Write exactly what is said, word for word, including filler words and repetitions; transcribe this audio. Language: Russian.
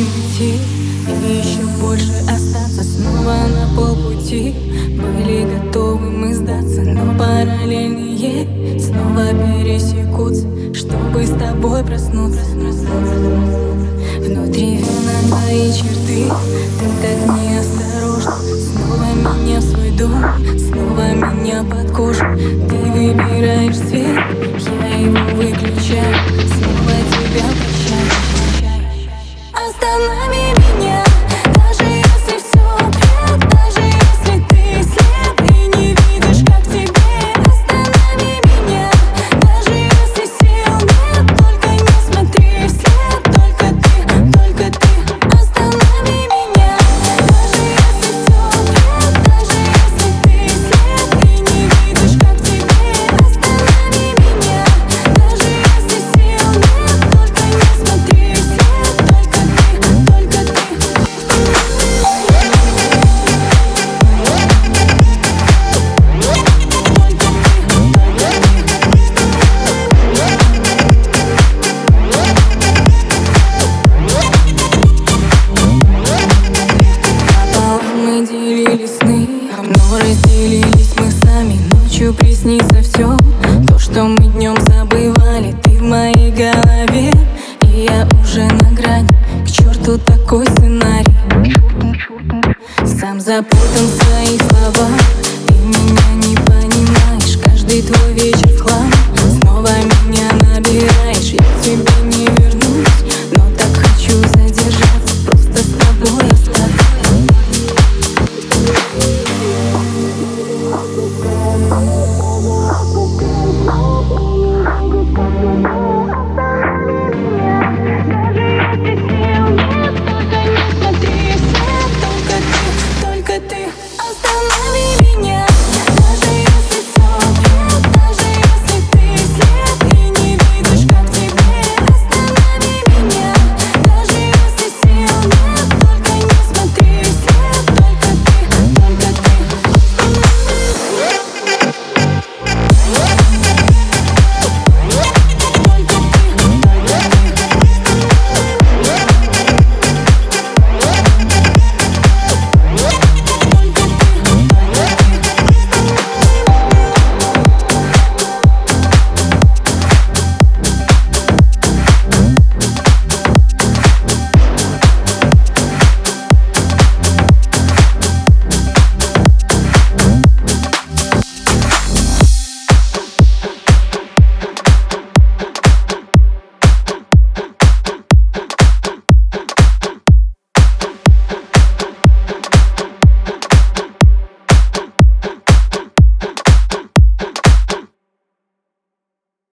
уйти и еще больше остаться снова на полпути. Были готовы мы сдаться, но параллельные снова пересекутся, чтобы с тобой проснуться. Внутри вены твои черты, ты так неосторожно снова меня в свой дом, снова меня под кожу. Ты выбираешь цвет